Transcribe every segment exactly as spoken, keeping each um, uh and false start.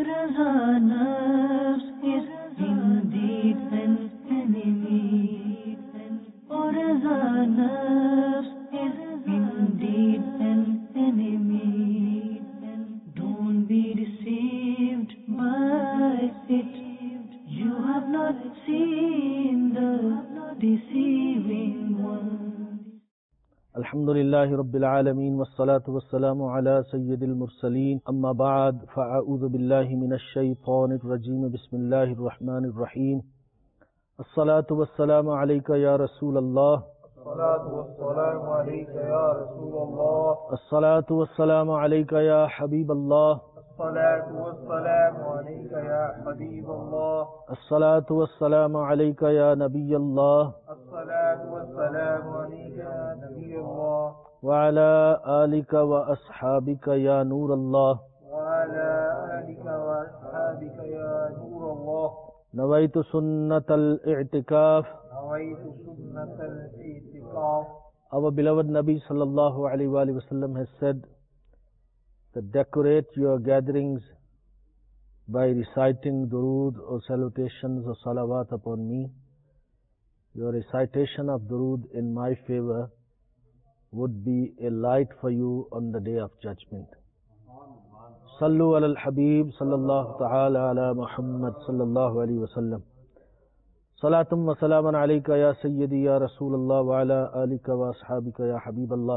our nafs is indeed an enemy. Or as our nafs is indeed an enemy. Don't be deceived by it. You have not seen the deceiving one. الحمد لله رب العالمين والصلاة والسلام على سيد المرسلين أما بعد فأعوذ بالله من الشيطان الرجيم بسم الله الرحمن الرحيم الصلاة والسلام عليك يا رسول الله الصلاة والسلام عليك يا رسول الله الصلاة والسلام عليك يا حبيب الله الصلاة والسلام عليك يا حبيب الله الصلاة والسلام عليك يا نبي الله الصلاة والسلام عليك يا نبي الله وعلى آلك وأصحابك يا نور الله وعلى آلك وأصحابك يا نور الله نويت سنة الاعتكاف. نويت سنة الاعتكاف. Our beloved Nabi sallallahu alaihi wasallam has said that decorate your gatherings by reciting durood or salutations or salawat upon me. Your recitation of durood in my favor would be a light for you on the day of judgment. Sallu ala al-Habib sallallahu ta'ala ala Muhammad sallallahu alayhi wa sallam. Salatum wa salaman alayka ya Sayyidi ya Rasulullah wa ala alika wa ashabika ya Habib Allah.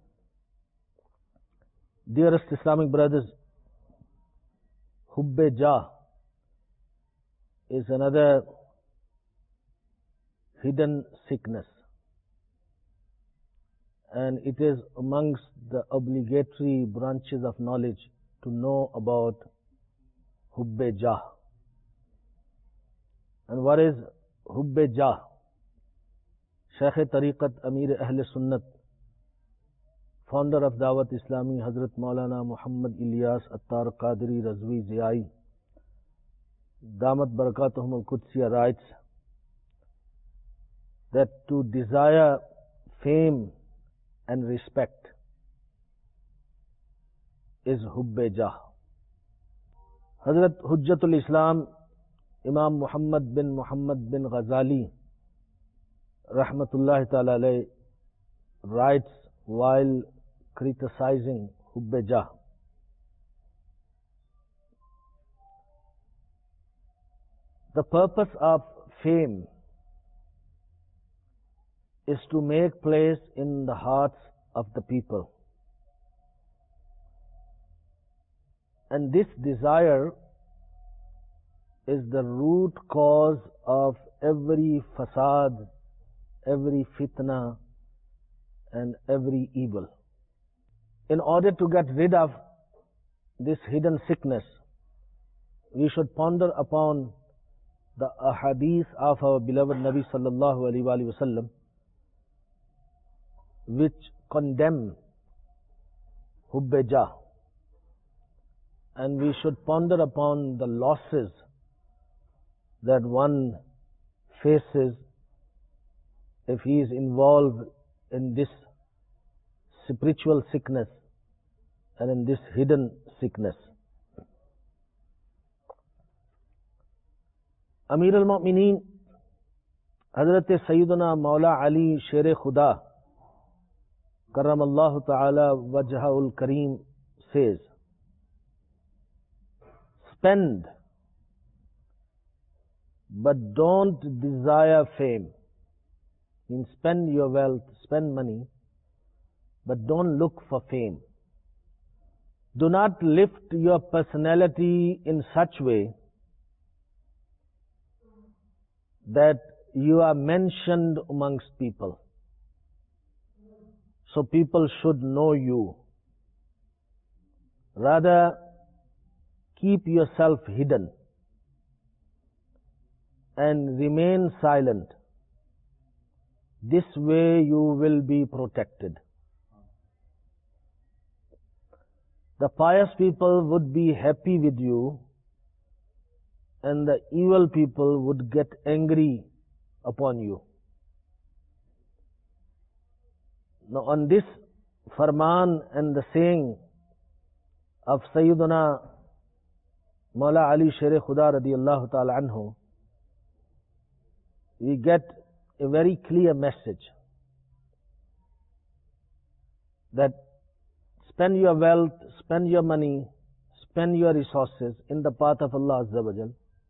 Dearest Islamic brothers, Hubbe Jah is another hidden sickness, and it is amongst the obligatory branches of knowledge to know about Hubbe Jah. And what is Hubbe Jah? Shaykh Tariqat Amir Ahl Sunnat, founder of Dawat Islami, Hazrat Maulana Muhammad Ilyas Attar Qadri Razvi Ziyai, Damat Barakatuhum al-Qudsiya, writes that to desire fame and respect is Hubbe Jah. Hazrat Hujjatul Islam Imam Muhammad bin Muhammad bin Ghazali Rahmatullahi Ta'ala alayhi writes while criticizing Hubbe Jah, the purpose of fame is to make place in the hearts of the people. And this desire is the root cause of every fasad, every fitna, and every evil. In order to get rid of this hidden sickness, we should ponder upon the ahadith of our beloved Nabi sallallahu alaihi wasallam, which condemn Hubbe Jah, and we should ponder upon the losses that one faces if he is involved in this spiritual sickness and in this hidden sickness. Amir al-Mu'mineen Hazrat Sayyiduna Maula Ali Sher Khuda Karramallahu Ta'ala Wajhahul Kareem says, spend, but don't desire fame. Means spend your wealth, spend money, but don't look for fame. Do not lift your personality in such way that you are mentioned amongst people, so people should know you. Rather, keep yourself hidden and remain silent. This way you will be protected. The pious people would be happy with you, and the evil people would get angry upon you. Now on this farman and the saying of Sayyiduna Mawla Ali Sher Khuda radiyallahu ta'ala anhu, we get a very clear message that spend your wealth, spend your money, spend your resources in the path of Allah Azza wa Jal,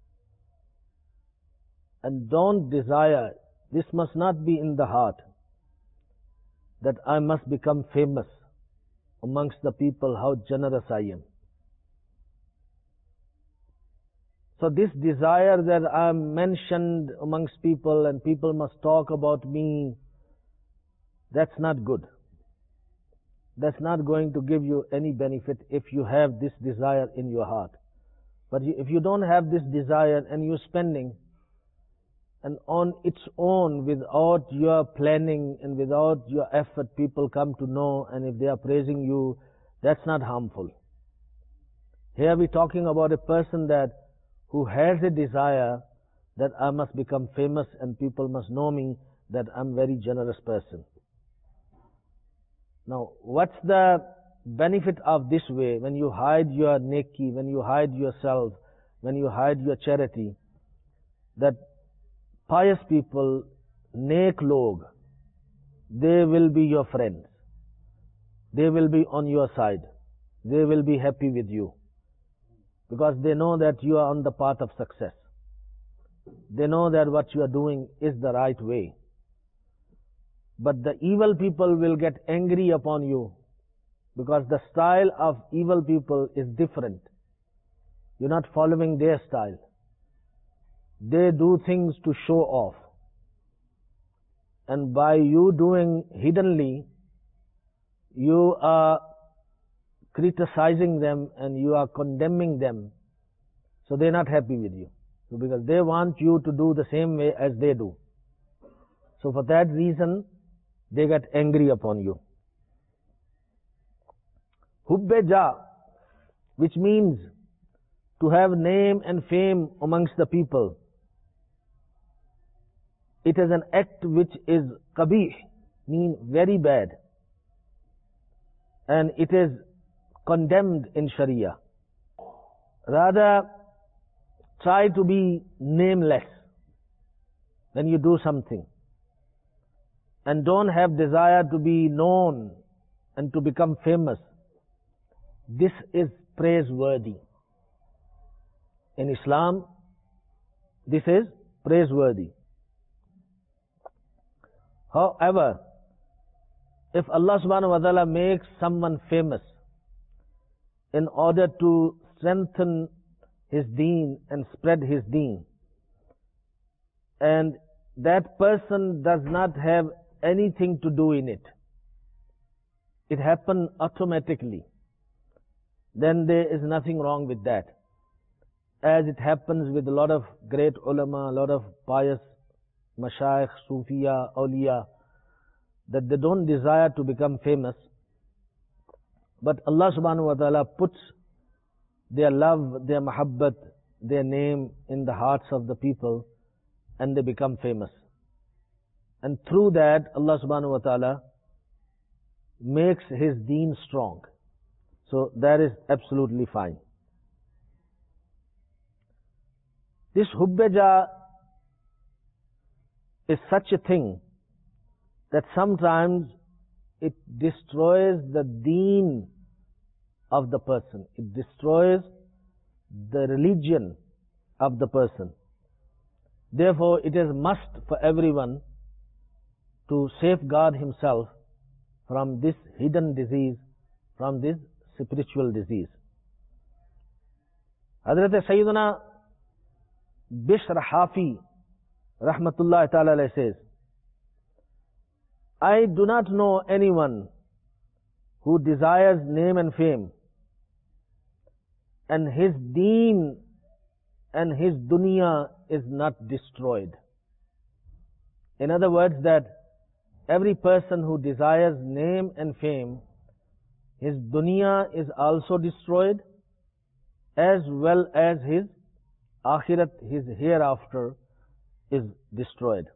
and don't desire, this must not be in the heart, that I must become famous amongst the people, how generous I am. So this desire that I am mentioned amongst people and people must talk about me, that's not good. That's not going to give you any benefit if you have this desire in your heart. But if you don't have this desire and you're spending, and on its own, without your planning and without your effort, people come to know, and if they are praising you, that's not harmful. Here we're talking about a person that who has a desire that I must become famous and people must know me, that I'm a very generous person. Now, what's the benefit of this way when you hide your neki, when you hide yourself, when you hide your charity? That pious people, neck log, they will be your friends. They will be on your side. They will be happy with you. Because they know that you are on the path of success. They know that what you are doing is the right way. But the evil people will get angry upon you, because the style of evil people is different. You're not following their style. They do things to show off. And by you doing hiddenly, you are criticizing them and you are condemning them. So they're not happy with you. So because they want you to do the same way as they do. So for that reason, they get angry upon you. Hubbe ja, which means to have name and fame amongst the people. It is an act which is qabih, mean very bad. And it is condemned in Sharia. Rather, try to be nameless when you do something. And don't have desire to be known and to become famous. This is praiseworthy. In Islam, this is praiseworthy. However, if Allah subhanahu wa ta'ala makes someone famous in order to strengthen his deen and spread his deen, and that person does not have anything to do in it, it happens automatically, then there is nothing wrong with that. As it happens with a lot of great ulama, a lot of pious mashayikh, sufiya, awliya, that they don't desire to become famous, but Allah subhanahu wa ta'ala puts their love, their mahabbat, their name in the hearts of the people, and they become famous. And through that, Allah subhanahu wa ta'ala makes his deen strong. So that is absolutely fine. This hubbeja is such a thing that sometimes it destroys the deen of the person. It destroys the religion of the person. Therefore, it is must for everyone to safeguard himself from this hidden disease, from this spiritual disease. Hazrat Sayyidina Bishr Hafi Rahmatullah Ta'ala says, I do not know anyone who desires name and fame, and his deen and his dunya is not destroyed. In other words, that every person who desires name and fame, his dunya is also destroyed, as well as his akhirat, his hereafter, is destroyed.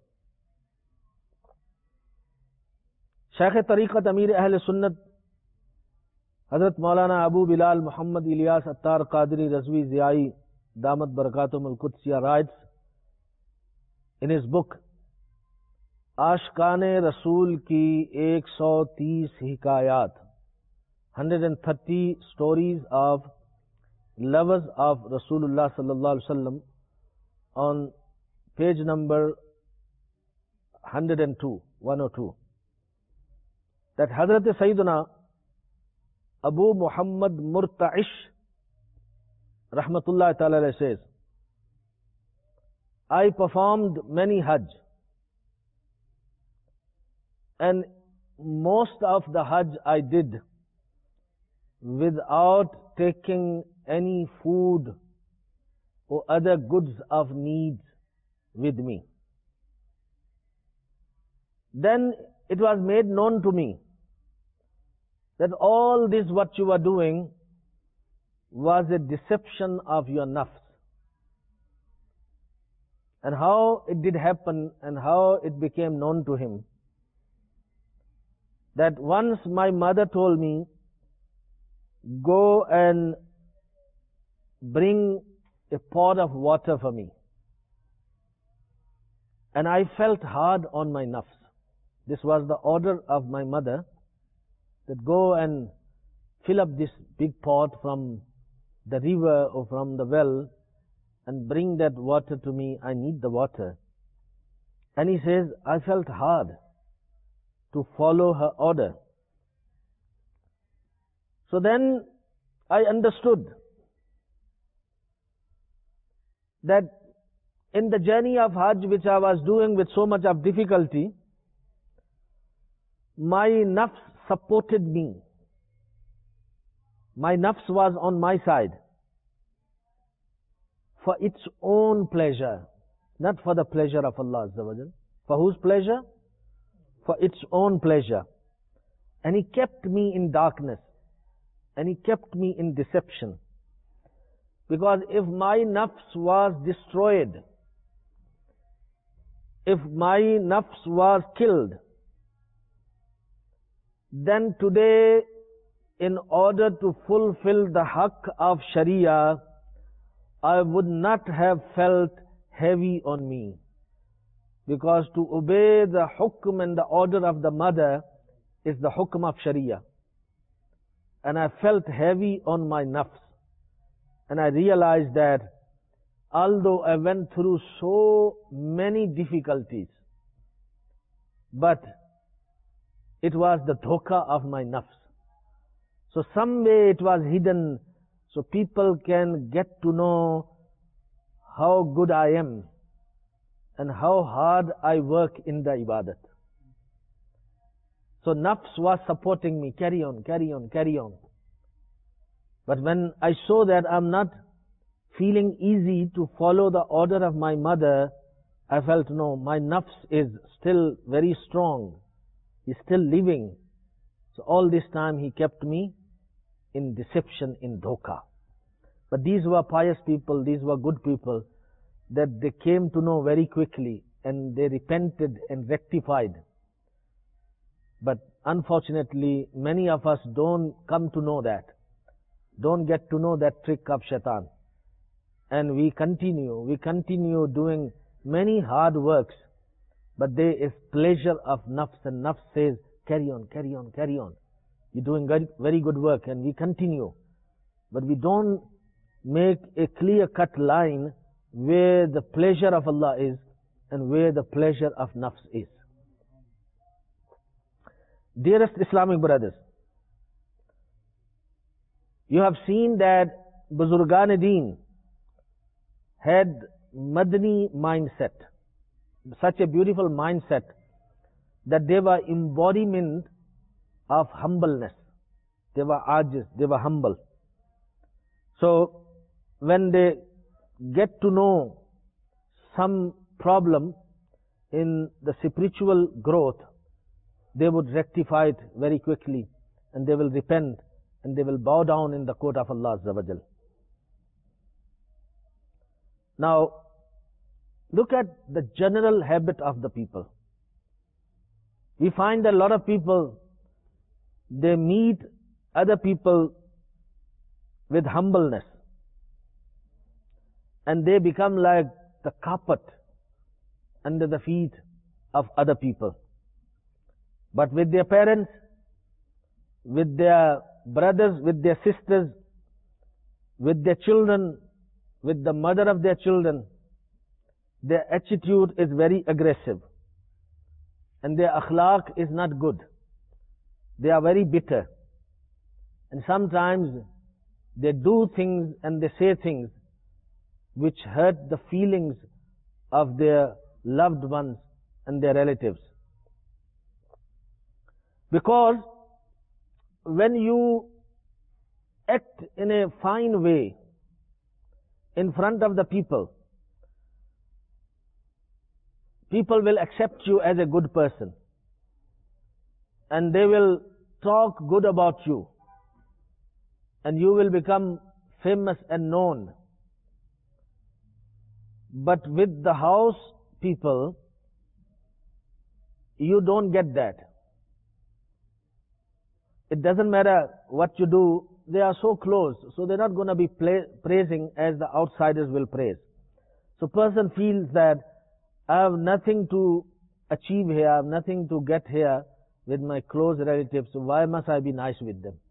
Shaykh Tariqat Amir Ahl Sunnat Hazrat Maulana Abu Bilal Muhammad Ilyas Attar Qadri Razvi Ziyai Damat Barakatum Al-Qudsiya writes in his book Ashkane Rasool ki one hundred thirty hikayat, one hundred thirty stories of lovers of Rasulullah sallallahu alaihi wasallam, on page number one hundred two, one oh two, that Hazrat Sayyidina Abu Muhammad Murta'ish Rahmatullah Ta'ala says, I performed many Hajj, and most of the Hajj I did without taking any food or other goods of needs with me. Then it was made known to me that all this what you are doing was a deception of your nafs. And how it did happen and how it became known to him, that once my mother told me, go and bring a pot of water for me. And I felt hard on my nafs. This was the order of my mother, that go and fill up this big pot from the river or from the well and bring that water to me. I need the water. And he says, I felt hard to follow her order. So then I understood that in the journey of Hajj, which I was doing with so much of difficulty, my nafs supported me. My nafs was on my side for its own pleasure, not for the pleasure of Allah Azza wa Jal. For whose pleasure? For its own pleasure. And He kept me in darkness, and He kept me in deception. Because if my nafs was destroyed, if my nafs was killed, then today, in order to fulfill the haqq of Sharia, I would not have felt heavy on me. Because to obey the hukm and the order of the mother is the hukm of Sharia. And I felt heavy on my nafs. And I realized that although I went through so many difficulties, but it was the dhokha of my nafs. So some way it was hidden, so people can get to know how good I am and how hard I work in the ibadat. So nafs was supporting me, carry on, carry on, carry on. But when I saw that I'm not feeling easy to follow the order of my mother, I felt no, my nafs is still very strong. He's still living. So all this time he kept me in deception, in dhokha. But these were pious people, these were good people, that they came to know very quickly and they repented and rectified. But unfortunately, many of us don't come to know that, don't get to know that trick of shaitan. And we continue, we continue doing many hard works, but there is pleasure of nafs, and nafs says, carry on, carry on, carry on. You're doing very good work, and we continue. But we don't make a clear-cut line where the pleasure of Allah is and where the pleasure of nafs is. Dearest Islamic brothers, you have seen that Buzurgan-e-Deen had Madani mindset, such a beautiful mindset that they were embodiment of humbleness. They were ajiz, they were humble. So when they get to know some problem in the spiritual growth, they would rectify it very quickly, and they will repent, and they will bow down in the court of Allah Azza wa Jal. Now, look at the general habit of the people. We find that a lot of people, they meet other people with humbleness, and they become like the carpet under the feet of other people. But with their parents, with their brothers, with their sisters, with their children, with the mother of their children, their attitude is very aggressive, and their akhlaq is not good. They are very bitter, and sometimes they do things and they say things which hurt the feelings of their loved ones and their relatives. Because when you act in a fine way in front of the people, people will accept you as a good person, and they will talk good about you, and you will become famous and known. But with the house people, you don't get that. It doesn't matter what you do, they are so close, so they're not going to be play, praising as the outsiders will praise. So person feels that I have nothing to achieve here, I have nothing to get here with my close relatives, so why must I be nice with them?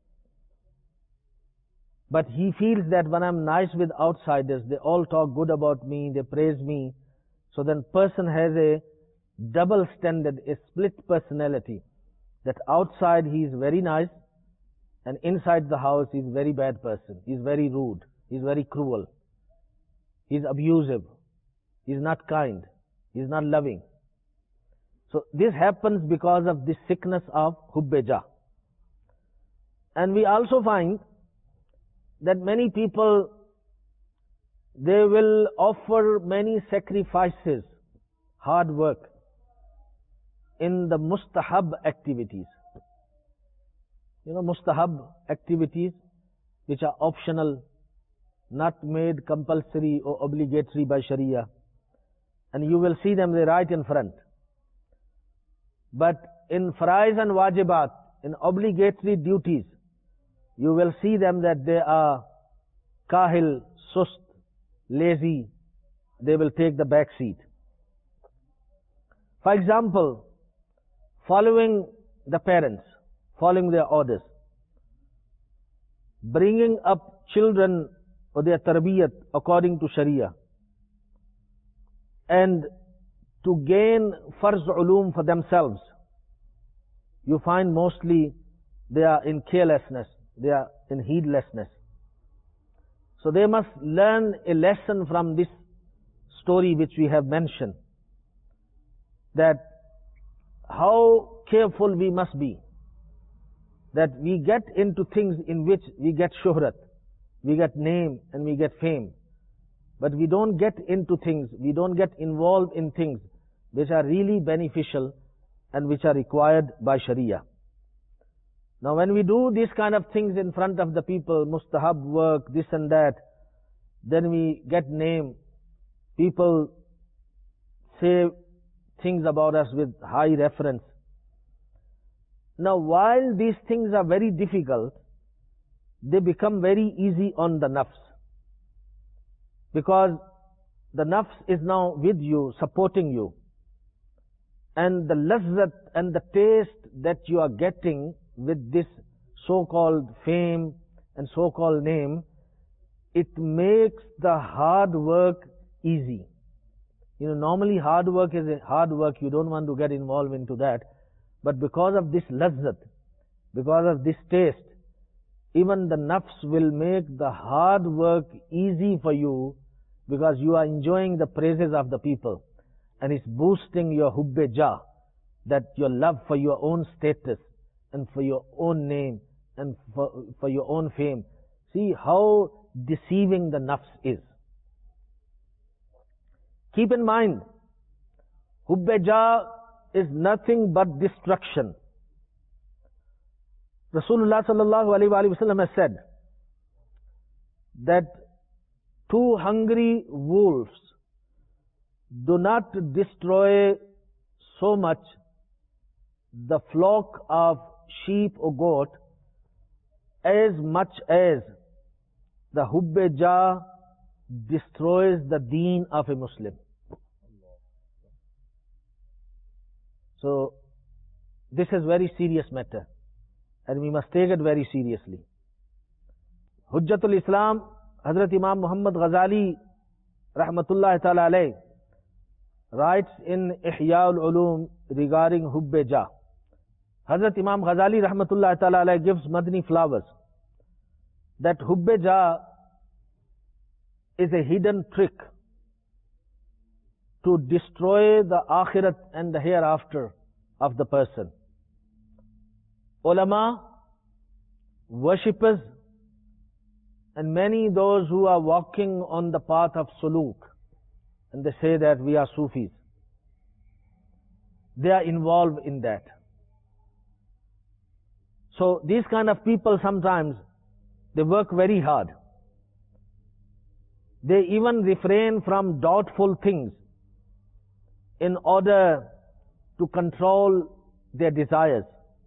But he feels that when I'm nice with outsiders, they all talk good about me, they praise me. So then person has a double standard, a split personality. That outside he is very nice, and inside the house he is a very bad person. He is very rude, he is very cruel, he is abusive, he is not kind, he is not loving. So this happens because of this sickness of hubbe-jah. And we also find that many people, they will offer many sacrifices, hard work, in the mustahab activities. You know, mustahab activities which are optional, not made compulsory or obligatory by Sharia. And you will see them, they're right in front. But in faraiz and wajibat, in obligatory duties, you will see them that they are kahil, sust, lazy. They will take the back seat. For example, following the parents, following their orders, bringing up children or their tarbiyat according to Sharia, and to gain farz ulum for themselves, you find mostly they are in carelessness, they are in heedlessness. So they must learn a lesson from this story which we have mentioned, that how careful we must be, that we get into things in which we get shuhrat, we get name and we get fame, but we don't get into things, we don't get involved in things which are really beneficial and which are required by Sharia. Now when we do these kind of things in front of the people, mustahab work, this and that, then we get name, people say things about us with high reference. Now while these things are very difficult, they become very easy on the nafs. Because the nafs is now with you, supporting you. And the lazzat and the taste that you are getting with this so-called fame and so-called name, it makes the hard work easy. You know, normally hard work is a hard work, you don't want to get involved into that. But because of this lazzat, because of this taste, even the nafs will make the hard work easy for you, because you are enjoying the praises of the people. And it's boosting your hubbe-jah, that your love for your own status and for your own name and for, for your own fame. See how deceiving the nafs is. Keep in mind, hubbe-jah is nothing but destruction. Rasulullah sallallahu alaihi wasallam has said that two hungry wolves do not destroy so much the flock of sheep or goat as much as the hubbe jah destroys the deen of a Muslim. So, this is very serious matter, and we must take it very seriously. Hujjatul Islam, Hazrat Imam Muhammad Ghazali, rahmatullahi ta'ala alayh, writes in Ihya al-Ulum regarding hubbe jah. Hazrat Imam Ghazali, rahmatullahi ta'ala alayh, gives Madni flowers, that hubbe jah is a hidden trick to destroy the akhirat and the hereafter of the person. Ulama, worshippers, and many those who are walking on the path of suluk, and they say that we are Sufis, they are involved in that. So these kind of people sometimes, they work very hard. They even refrain from doubtful things in order to control their desires.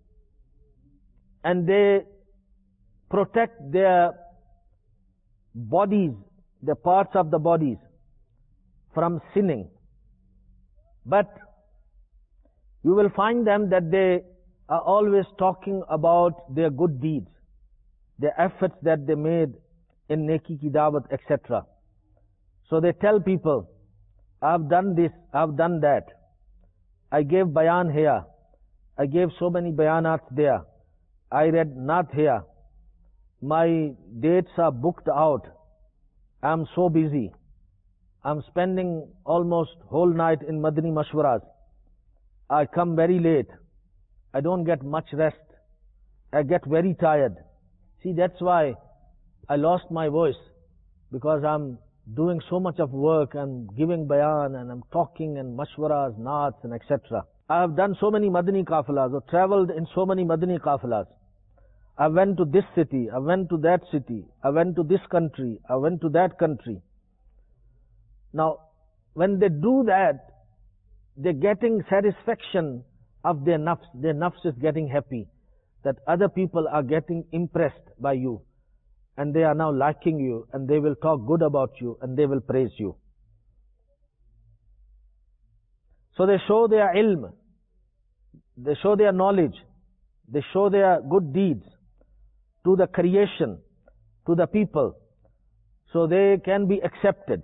And they protect their bodies, the parts of the bodies, from sinning. But you will find them that they are always talking about their good deeds, their efforts that they made in neki ki dawat, et cetera. So they tell people, I've done this, I've done that. I gave bayan here. I gave so many bayanats there. I read naat here. My dates are booked out. I'm so busy. I'm spending almost whole night in Madani Mashwaras. I come very late. I don't get much rest. I get very tired. See, that's why I lost my voice, because I'm doing so much of work and giving bayan and I'm talking and mashwaras, naats and et cetera. I have done so many Madani kafilas or traveled in so many Madani kafilas. I went to this city, I went to that city, I went to this country, I went to that country. Now, when they do that, they're getting satisfaction of their nafs. Their nafs is getting happy that other people are getting impressed by you. And they are now liking you, and they will talk good about you, and they will praise you. So they show their ilm, they show their knowledge, they show their good deeds to the creation, to the people, so they can be accepted.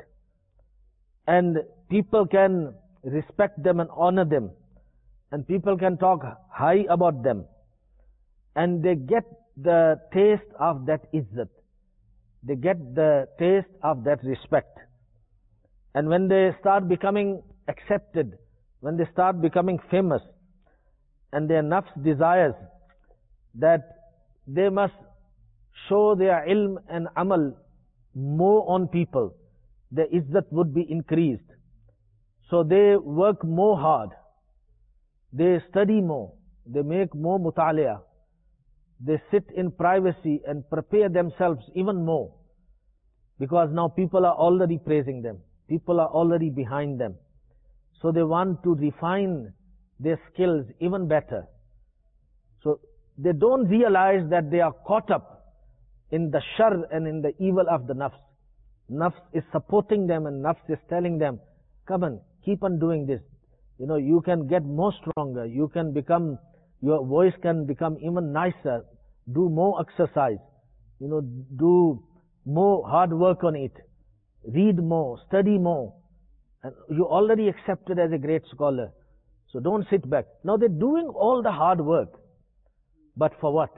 And people can respect them and honor them, and people can talk high about them, and they get the taste of that izzat. They get the taste of that respect. And when they start becoming accepted, when they start becoming famous, and their nafs desires that they must show their ilm and amal more on people, the izzat would be increased. So they work more hard, they study more, they make more muta'aliyah, they sit in privacy and prepare themselves even more, because now people are already praising them, people are already behind them. So they want to refine their skills even better. So they don't realize that they are caught up in the shar and in the evil of the nafs. Nafs is supporting them, and nafs is telling them, come on, keep on doing this. You know, you can get more stronger, you can become, your voice can become even nicer, do more exercise, you know, do more hard work on it, read more, study more, and you're already accepted as a great scholar. So don't sit back. Now they're doing all the hard work, but for what?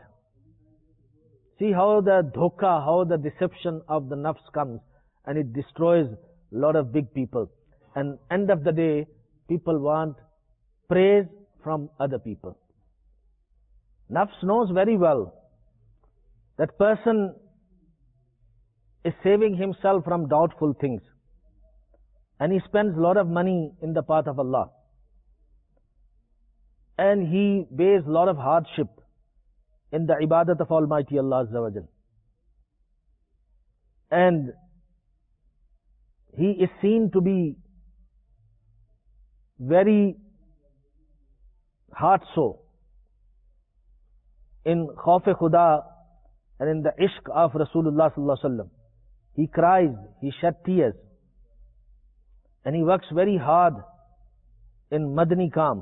See how the dhoka, how the deception of the nafs comes, and it destroys a lot of big people. And end of the day, people want praise from other people. Nafs knows very well that person is saving himself from doubtful things, and he spends a lot of money in the path of Allah, and he bears a lot of hardship in the ibadat of Almighty Allah Azza wa Jal. And he is seen to be very heart so in Khauf-e Khuda and in the ishq of Rasulullah sallallahu alaihi wasallam. He cries, he shed tears, and he works very hard in Madani Kam,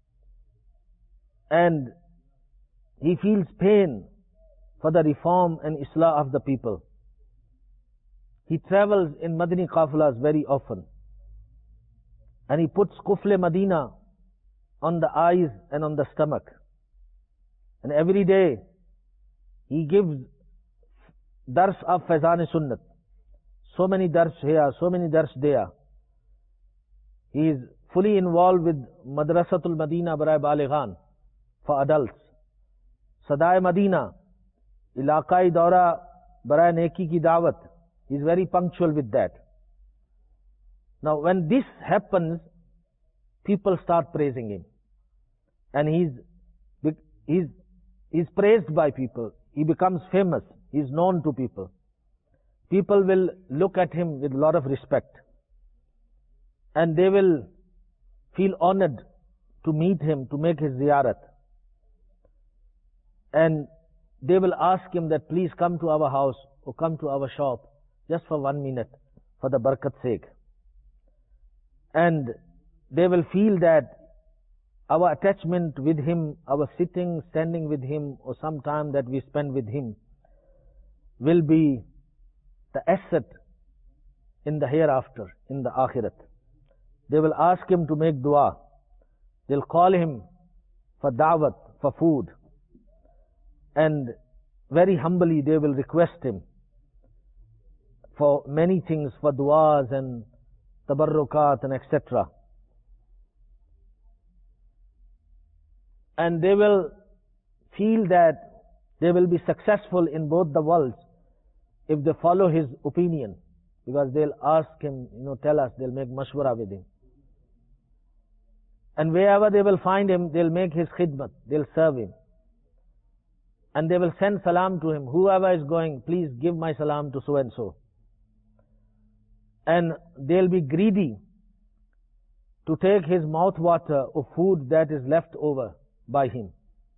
and he feels pain for the reform and islah of the people. He travels in Madani Qafilas very often, and he puts Kufle Madina on the eyes and on the stomach, and every day he gives dars of Faizan-e-Sunnat. So many dars here, so many dars there. He is fully involved with Madrasatul Madina Barai Balighan for adults. Sadai Madina, Ilaqai Daura Barai Neki Ki Dawat. He is very punctual with that. Now when this happens, people start praising him. And he's, he's, he's praised by people. He becomes famous. He is known to people. People will look at him with a lot of respect. And they will feel honored to meet him, to make his ziyarat. And they will ask him that please come to our house or come to our shop just for one minute for the barakat's sake. And they will feel that our attachment with him, our sitting, standing with him, or some time that we spend with him will be the asset in the hereafter, in the akhirat. They will ask him to make dua. They'll call him for da'wat, for food. And very humbly they will request him for many things, for du'as and tabarrukat and et cetera. And they will feel that they will be successful in both the worlds if they follow his opinion, because they'll ask him, you know, tell us, they'll make mashwara with him. And wherever they will find him, they'll make his khidmat, they'll serve him. And they will send salam to him. Whoever is going, please give my salam to so and so. And they'll be greedy to take his mouth water or food that is left over by him.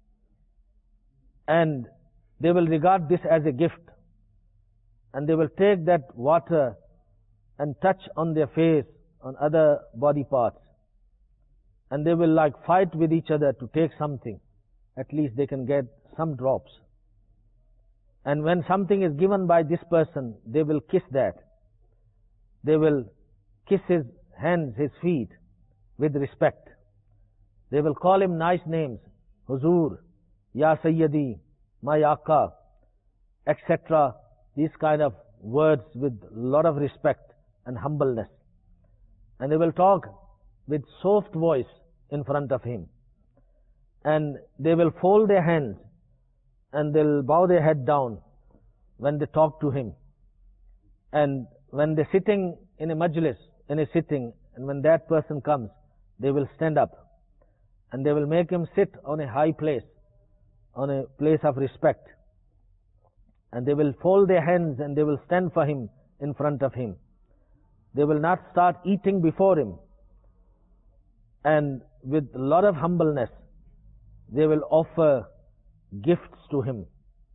And they will regard this as a gift. And they will take that water and touch on their face, on other body parts. And they will like fight with each other to take something. At least they can get some drops. And when something is given by this person, they will kiss that. They will kiss his hands, his feet with respect. They will call him nice names. Huzur, Ya Sayyidi, My Aka, et cetera. These kind of words with a lot of respect and humbleness. And they will talk with soft voice in front of him. And they will fold their hands and they'll bow their head down when they talk to him. And when they're sitting in a majlis, in a sitting, and when that person comes, they will stand up. And they will make him sit on a high place, on a place of respect. And they will fold their hands and they will stand for him in front of him. They will not start eating before him. And with a lot of humbleness, they will offer gifts to him.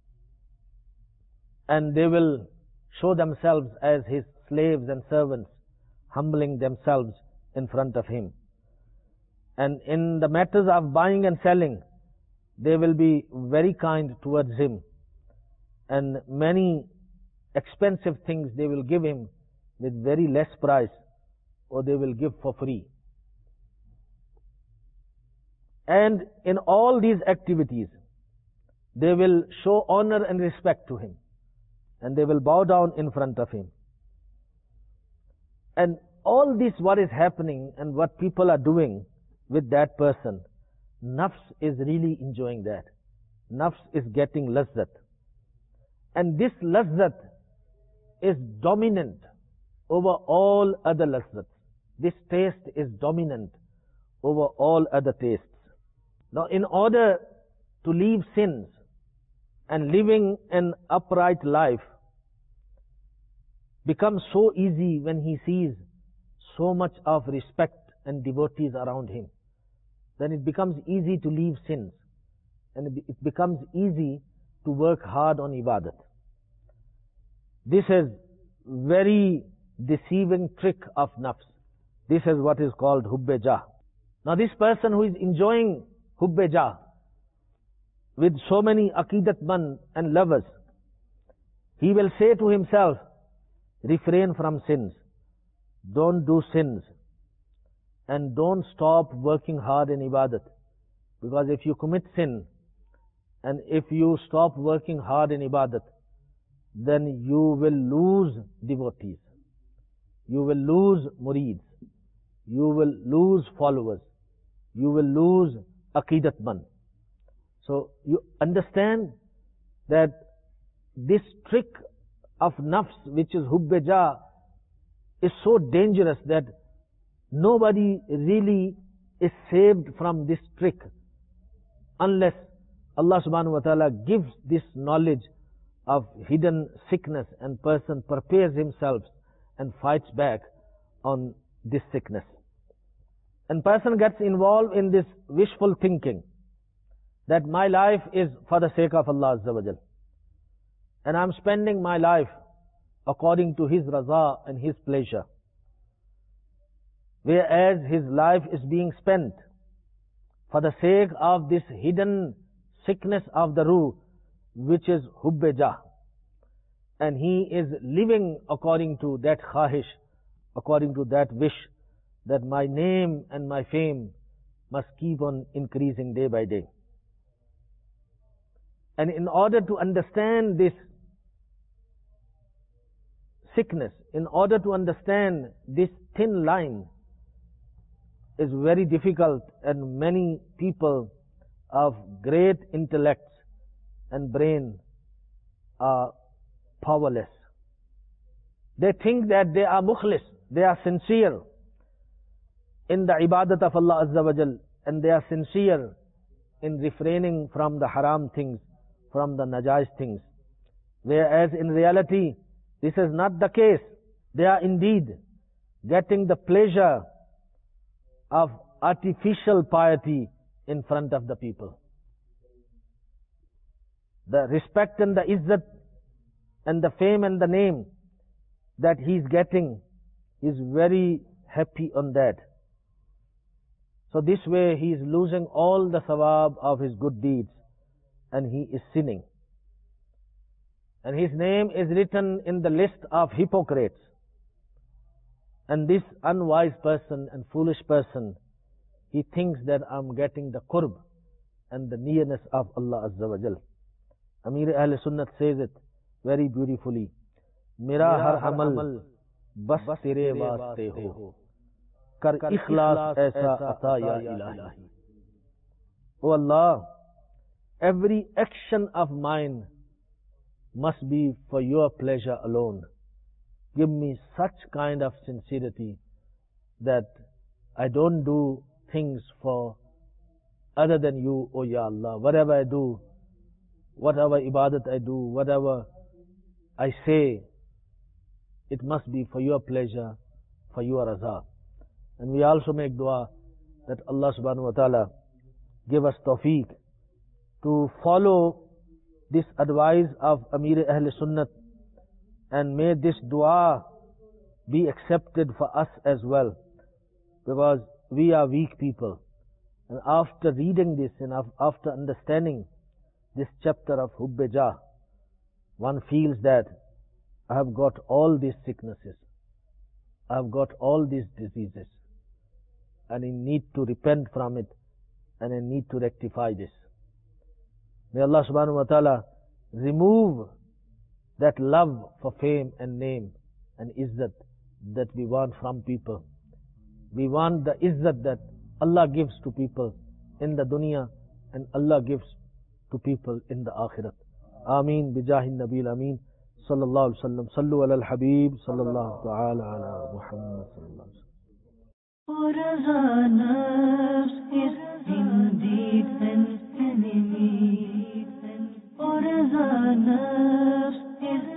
And they will show themselves as his slaves and servants, humbling themselves in front of him. And in the matters of buying and selling, they will be very kind towards him. And many expensive things they will give him with very less price, or they will give for free. And in all these activities, they will show honor and respect to him. And they will bow down in front of him. And all this what is happening and what people are doing with that person, nafs is really enjoying that. Nafs is getting lazzat. And this lazzat is dominant over all other lazzats. This taste is dominant over all other tastes. Now, in order to leave sins and living an upright life becomes so easy when he sees so much of respect and devotees around him. Then it becomes easy to leave sins. And it becomes easy to work hard on ibadat. This is very deceiving trick of nafs. This is what is called hubbe jah. Now this person who is enjoying hubbe jah with so many aqidatman and lovers, he will say to himself, refrain from sins, don't do sins, and don't stop working hard in ibadat. Because if you commit sin, and if you stop working hard in ibadat, then you will lose devotees, you will lose murids, you will lose followers, you will lose aqidatman. So you understand that this trick of nafs, which is hubbe jah, is so dangerous that nobody really is saved from this trick unless Allah subhanahu wa ta'ala gives this knowledge of hidden sickness and person prepares himself and fights back on this sickness. And person gets involved in this wishful thinking that my life is for the sake of Allah Azza wa Jal, and I'm spending my life according to His raza and His pleasure. Whereas his life is being spent for the sake of this hidden sickness of the ruh, which is hubbe jah. And he is living according to that khahish, according to that wish, that my name and my fame must keep on increasing day by day. And in order to understand this sickness, in order to understand this thin line, is very difficult, and many people of great intellect and brain are powerless. They think that they are mukhlis, they are sincere in the ibadat of Allah Azza wa Jal, and they are sincere in refraining from the haram things, from the najais things. Whereas in reality, this is not the case. They are indeed getting the pleasure of artificial piety in front of the people. The respect and the izzat and the fame and the name that he is getting, is very happy on that. So this way he is losing all the sawab of his good deeds, and he is sinning. And his name is written in the list of hypocrites. And this unwise person and foolish person, he thinks that I'm getting the qurb and the nearness of Allah Azza wa Jal. Amir Ahl Sunnat says it very beautifully. Mera har amal bas tere waaste ho, kar ikhlas aisa ata ya ilahi. O Allah, every action of mine must be for your pleasure alone. Give me such kind of sincerity that I don't do things for other than you, O Ya Allah. Whatever I do, whatever ibadat I do, whatever I say, it must be for your pleasure, for your raza. And we also make dua that Allah subhanahu wa ta'ala give us tawfiq to follow this advice of Amir Ahl Sunnat, and may this dua be accepted for us as well, because we are weak people. And after reading this and after understanding this chapter of Hubbe Jah, one feels that I have got all these sicknesses, I have got all these diseases, and I need to repent from it, and I need to rectify this. May Allah subhanahu wa ta'ala remove that love for fame and name and izzat that we want from people. We want the izzat that Allah gives to people in the dunya and Allah gives to people in the akhirat. Ameen bijahin nabil ameen. Sallallahu alaihi wasallam. Sallu ala al-habib. Sallallahu ta'ala ala Muhammad sallallahu alaihi wasallam. For as our nafs is indeed an enemy, for as our nafs is